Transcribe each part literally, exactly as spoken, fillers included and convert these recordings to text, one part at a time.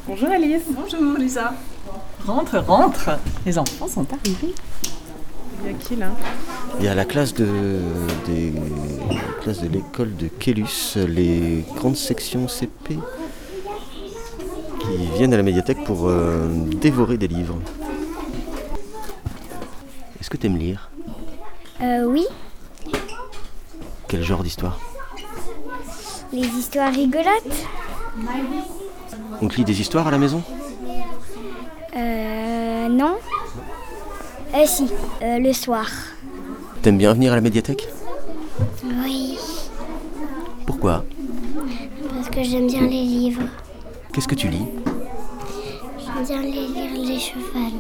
Bonjour Alice. Bonjour Lisa. Rentre, rentre. Les enfants sont arrivés. Il y a qui là? Il y a la classe de, des, la classe de l'école de Kélus, les grandes sections C P, qui viennent à la médiathèque pour euh, dévorer des livres. Est-ce que tu aimes lire? Euh, oui. Quel genre d'histoire? Les histoires rigolotes. On te lit des histoires à la maison? Euh, non. Euh, si, euh, le soir. T'aimes bien venir à la médiathèque? Oui, Pourquoi? parce que j'aime bien les livres. Qu'est-ce que tu lis? J'aime bien les lire les chevals.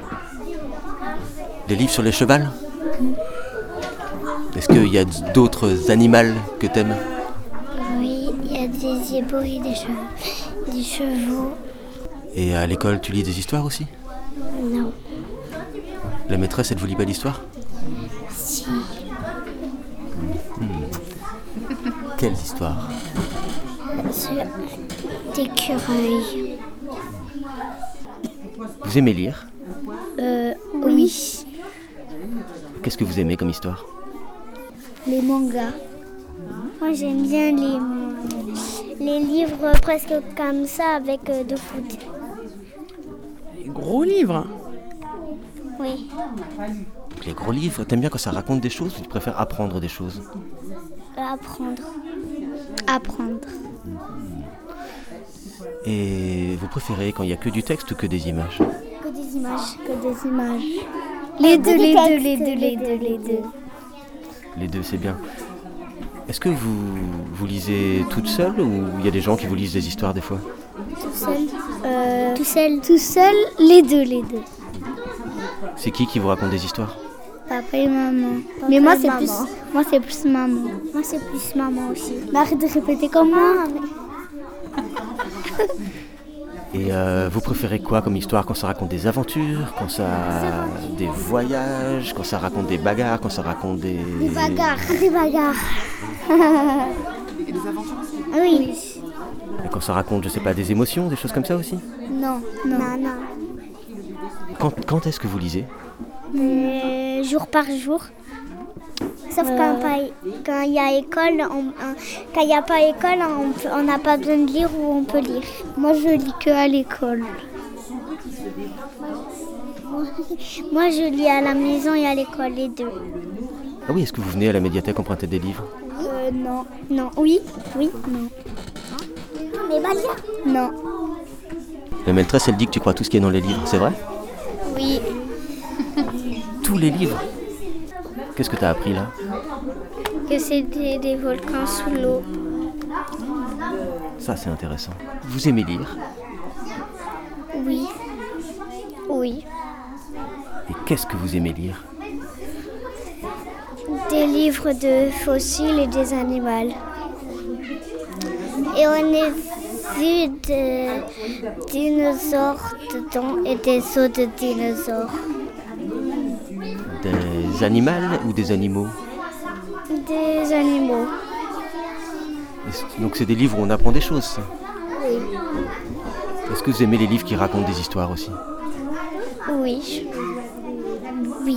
Des livres sur les chevals? Est-ce qu'il y a d'autres animaux que t'aimes? Oui, il y a des zébos et des chevaux. Des chevaux. Et à l'école, tu lis des histoires aussi? Non. La maîtresse, elle vous lit pas d'histoire? Si. Quelles histoires? Sur d'écureuils. Vous aimez lire? Euh, oui. Qu'est-ce que vous aimez comme histoire? Les mangas. Moi, j'aime bien les, les livres presque comme ça avec euh, de foot. Les gros livres. Oui. Les gros livres, t'aimes bien quand ça raconte des choses ou tu préfères apprendre des choses? Apprendre. Apprendre. Et vous préférez quand il n'y a que du texte ou que des images? Que des images. Que des images. Les deux, les deux, les deux, les deux, les deux. Les deux, c'est bien. Est-ce que vous, vous lisez toute seule ou il y a des gens qui vous lisent des histoires des fois? Tout seul. Euh, tout seul. Tout seul, les deux, les deux. C'est qui qui vous raconte des histoires? Papa et maman. Papa Mais moi, c'est plus, moi, c'est plus maman. Moi, c'est plus maman aussi. Mais arrête de répéter comme moi. Et euh, vous préférez quoi comme histoire? Quand ça raconte des aventures, quand ça des voyages, quand ça raconte des bagarres, quand ça raconte des... Des bagarres. Des bagarres. Et des aventures aussi? Oui. Et quand ça raconte, je sais pas, des émotions, des choses comme ça aussi? Non. Non, non. non. Quand, quand est-ce que vous lisez? Euh, jour par jour. Sauf euh... quand quand il y a école, on, on, quand il n'y a pas école, on n'a pas besoin de lire ou on peut lire. Moi, je lis que à l'école. Moi, je lis à la maison et à l'école, les deux. Ah oui, est-ce que vous venez à la médiathèque emprunter des livres? Euh, non. Non. Oui. Oui. Non. Mais Malia? Non. La maîtresse, elle dit que tu crois tout ce qui est dans les livres, c'est vrai? Oui. Tous les livres? Qu'est-ce que tu as appris là? Que c'est des, des volcans sous l'eau. Ça, c'est intéressant. Vous aimez lire? Oui. Oui. Et qu'est-ce que vous aimez lire? Des livres de fossiles et des animaux. Et on a vu des dinosaures dedans et des os de dinosaures. Des animaux ou des animaux? Des animaux. Donc c'est des livres où on apprend des choses, ça? Oui. Est-ce que vous aimez les livres qui racontent des histoires aussi? Oui. Oui.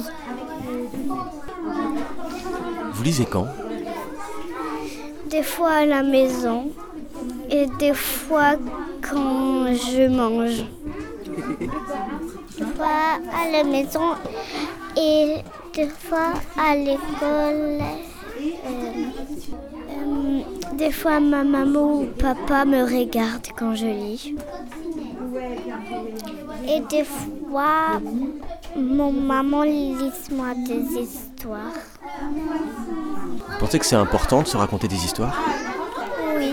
Vous lisez quand? Des fois à la maison et des fois quand je mange. Des fois à la maison et des fois à l'école. Euh, euh, des fois ma maman ou papa me regarde quand je lis. Et des fois mon maman lit moi des histoires. Vous pensez que c'est important de se raconter des histoires? Oui.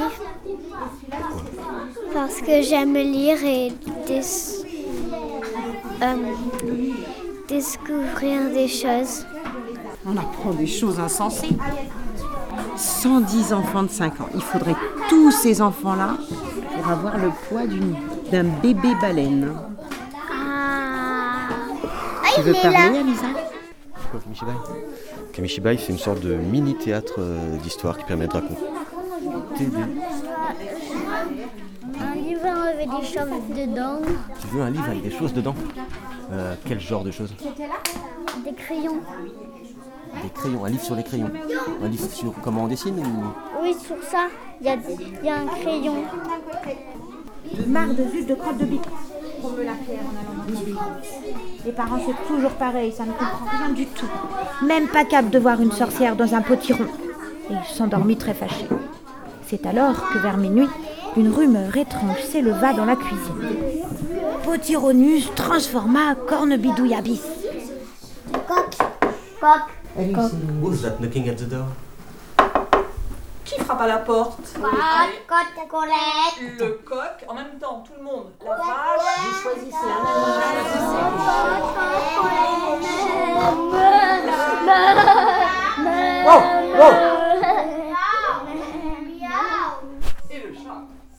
Parce que j'aime lire et des, euh, découvrir des choses. On apprend des choses insensées. cent dix enfants de cinq ans. Il faudrait tous ces enfants-là pour avoir le poids d'une, d'un bébé baleine. Ah, Tu veux parler, Alisa? C'est quoi Kamishibai? Kamishibai, c'est une sorte de mini-théâtre d'histoire qui permet de raconter des... Un livre avec des choses dedans. Tu veux un livre avec des choses dedans? Euh, quel genre de choses? Des crayons. Des crayons, un livre sur les crayons. Un livre sur comment on dessine ou... Oui, sur ça, il y a, y a un crayon. Marre de zut de crotte de bique. Promeut la Claire en allant dans le lit. Les parents, c'est toujours pareil, ça ne comprend rien du tout. Même pas capable de voir une sorcière dans un potiron. Et il s'endormit très fâché. C'est alors que vers minuit, une rumeur étrange s'éleva dans la cuisine. Potironus transforma cornebidouillabis. Coq. Coq. Who's that knocking at the door? Qui frappe à la porte? Coq. Coq. Colette. Le coq. En même temps, tout le monde. La vache. Vous choisissez un animal. Oh, oh. Et le chat.